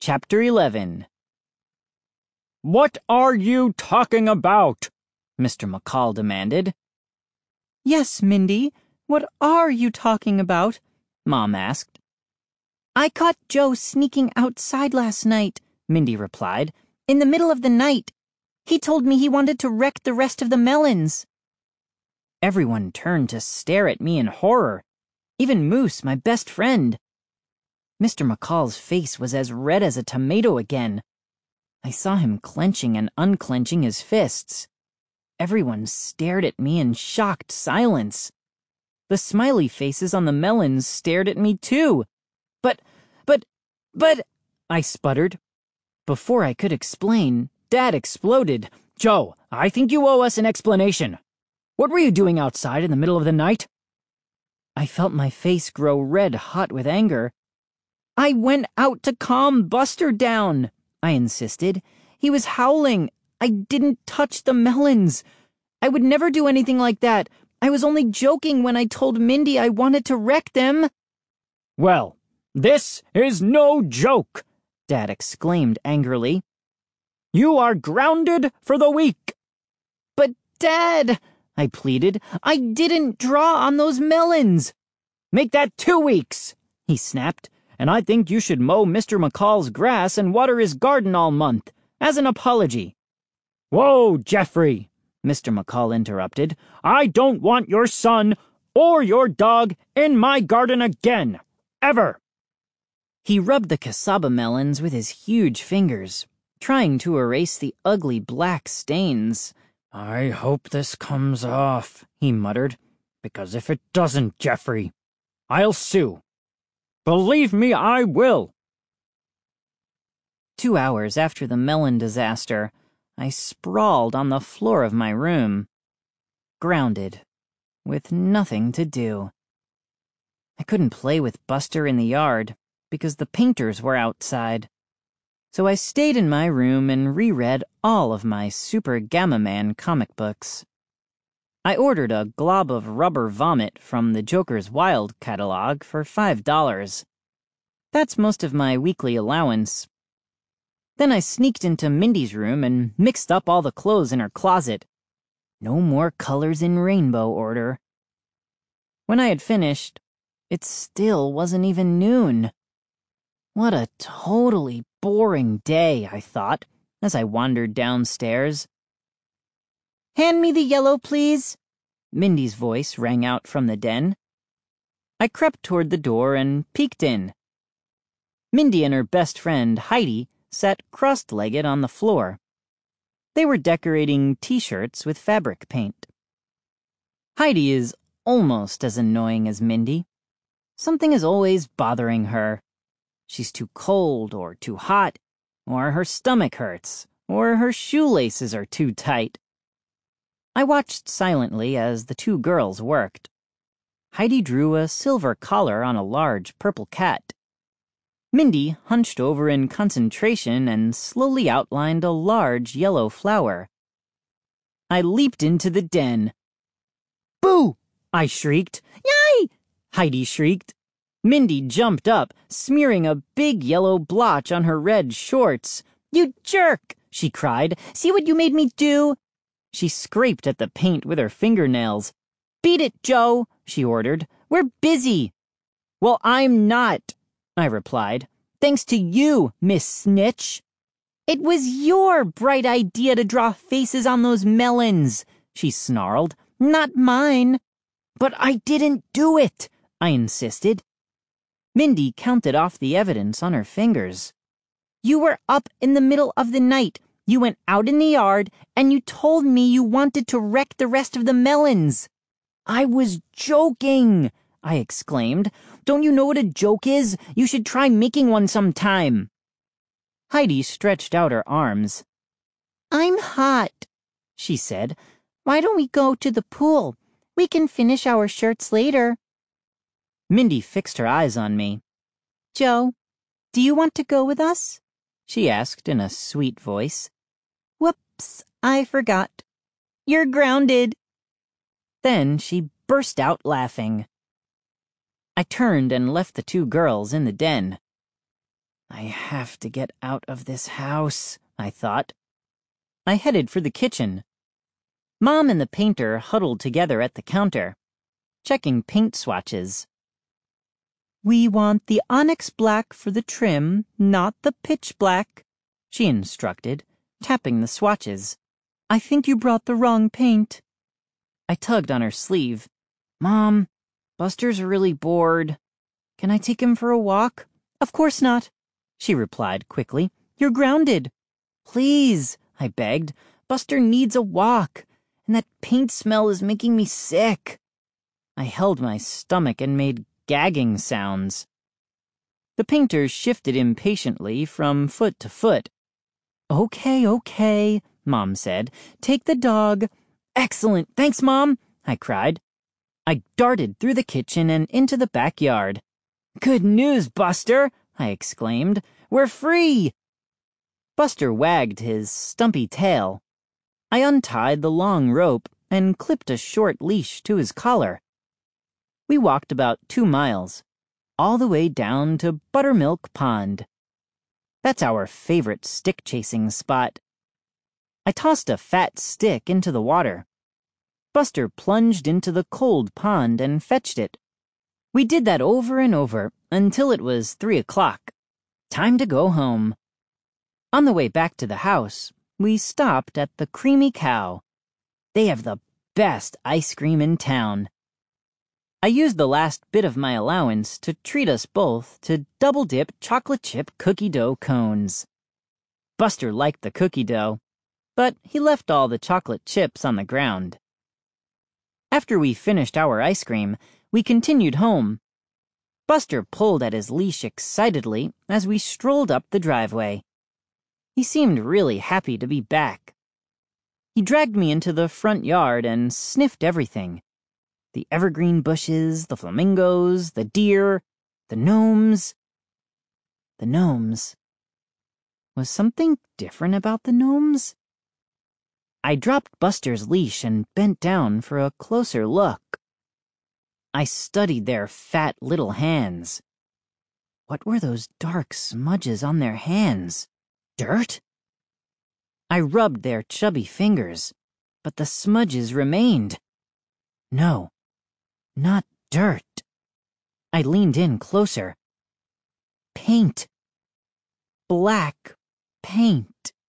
Chapter 11. "What are you talking about?" Mr. McCall demanded. "Yes, Mindy, what are you talking about?" Mom asked. "I caught Joe sneaking outside last night," Mindy replied, "in the middle of the night. He told me he wanted to wreck the rest of the melons." Everyone turned to stare at me in horror, even Moose, my best friend. Mr. McCall's face was as red as a tomato again. I saw him clenching and unclenching his fists. Everyone stared at me in shocked silence. The smiley faces on the melons stared at me too. But, I sputtered. Before I could explain, Dad exploded. "Joe, I think you owe us an explanation. What were you doing outside in the middle of the night?" I felt my face grow red hot with anger. "I went out to calm Buster down," I insisted. "He was howling. I didn't touch the melons. I would never do anything like that. I was only joking when I told Mindy I wanted to wreck them." "Well, this is no joke," Dad exclaimed angrily. "You are grounded for the week." "But Dad," I pleaded, "I didn't draw on those melons." "Make that 2 weeks," he snapped. "And I think you should mow Mr. McCall's grass and water his garden all month, as an apology." "Whoa, Jeffrey," Mr. McCall interrupted. "I don't want your son or your dog in my garden again. Ever." He rubbed the cassava melons with his huge fingers, trying to erase the ugly black stains. "I hope this comes off," he muttered, "because if it doesn't, Jeffrey, I'll sue. Believe me, I will." 2 hours after the melon disaster, I sprawled on the floor of my room, grounded, with nothing to do. I couldn't play with Buster in the yard because the painters were outside. So I stayed in my room and reread all of my Super Gamma Man comic books. I ordered a glob of rubber vomit from the Joker's Wild catalog for $5. That's most of my weekly allowance. Then I sneaked into Mindy's room and mixed up all the clothes in her closet. No more colors in rainbow order. When I had finished, it still wasn't even noon. What a totally boring day, I thought, as I wandered downstairs. "Hand me the yellow, please," Mindy's voice rang out from the den. I crept toward the door and peeked in. Mindy and her best friend, Heidi, sat crossed-legged on the floor. They were decorating t-shirts with fabric paint. Heidi is almost as annoying as Mindy. Something is always bothering her. She's too cold or too hot, or her stomach hurts, or her shoelaces are too tight. I watched silently as the 2 girls worked. Heidi drew a silver collar on a large purple cat. Mindy hunched over in concentration and slowly outlined a large yellow flower. I leaped into the den. "Boo!" I shrieked. "Yay!" Heidi shrieked. Mindy jumped up, smearing a big yellow blotch on her red shorts. "You jerk!" she cried. "See what you made me do?" She scraped at the paint with her fingernails. "Beat it, Joe," she ordered. "We're busy." "Well, I'm not," I replied. "Thanks to you, Miss Snitch." "It was your bright idea to draw faces on those melons," she snarled. "Not mine." "But I didn't do it," I insisted. Mindy counted off the evidence on her fingers. "You were up in the middle of the night. You went out in the yard, and you told me you wanted to wreck the rest of the melons." "I was joking," I exclaimed. "Don't you know what a joke is? You should try making one sometime." Heidi stretched out her arms. "I'm hot," she said. "Why don't we go to the pool? We can finish our shirts later." Mindy fixed her eyes on me. "Joe, do you want to go with us?" she asked in a sweet voice. "Whoops, I forgot. You're grounded." Then she burst out laughing. I turned and left the 2 girls in the den. I have to get out of this house, I thought. I headed for the kitchen. Mom and the painter huddled together at the counter, checking paint swatches. We want the onyx black for the trim, not the pitch black, she instructed, tapping the swatches. I think you brought the wrong paint. I tugged on her sleeve. Mom, Buster's really bored. Can I take him for a walk? Of course not, she replied quickly. You're grounded. Please, I begged. Buster needs a walk, and that paint smell is making me sick. I held my stomach and made gagging sounds. The painter shifted impatiently from foot to foot. Okay, Mom said. Take the dog. Excellent, thanks, Mom, I cried. I darted through the kitchen and into the backyard. Good news, Buster, I exclaimed. We're free! Buster wagged his stumpy tail. I untied the long rope and clipped a short leash to his collar. We walked about 2 miles, all the way down to Buttermilk Pond. That's our favorite stick-chasing spot. I tossed a fat stick into the water. Buster plunged into the cold pond and fetched it. We did that over and over until it was 3 o'clock. Time to go home. On the way back to the house, we stopped at the Creamy Cow. They have the best ice cream in town. I used the last bit of my allowance to treat us both to double-dip chocolate chip cookie dough cones. Buster liked the cookie dough, but he left all the chocolate chips on the ground. After we finished our ice cream, we continued home. Buster pulled at his leash excitedly as we strolled up the driveway. He seemed really happy to be back. He dragged me into the front yard and sniffed everything. The evergreen bushes, the flamingos, the deer, the gnomes. The gnomes. Was something different about the gnomes? I dropped Buster's leash and bent down for a closer look. I studied their fat little hands. What were those dark smudges on their hands? Dirt? I rubbed their chubby fingers, but the smudges remained. No, not dirt. I leaned in closer. Paint. Black paint.